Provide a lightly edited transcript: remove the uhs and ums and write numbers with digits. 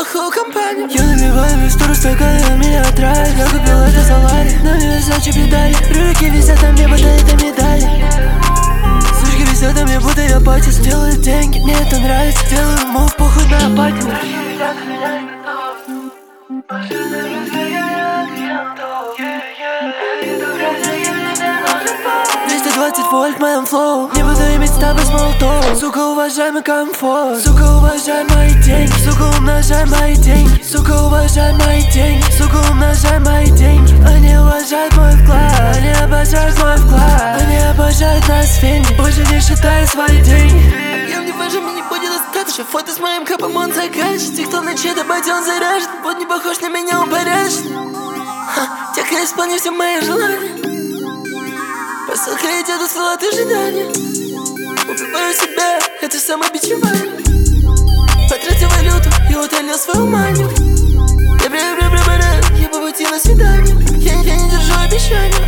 плохую компанию. Я наливаю микстуру стакана, меня отравит. Я купил это за лари, на Versace педали. Руки висят на мне, будто это медали. Сучки висят на мне, будто я патис. Делаю деньги, мне это нравится. Делаю мув, похуй на апатию. Машина разгоняет клиентов. 220 вольт в моем флоу. Не буду иметь с тобой смолток. Сука, уважай мой комфорт. Сука, уважай мои деньги. Сука, умножай мои деньги. Сука, уважай мои деньги. Сука, умножай мои деньги. Они уважают мой вклад. Они обожают мой вклад. Они обожают нас в фенде. Больше не считаю свои деньги. Я не важен, мне не будет достаточно. Фото с моим капом он закажет. Тех, кто на чьей-то бате он заряжен. Вот не похож на меня, он поряжен. Тех, я исполню все мои желания. Посылка идет от салат ожидания. Убиваю себя, это самобичевание. Потратил валюту и утолил свою манию. Я по пути на свидание. Я не держу обещания.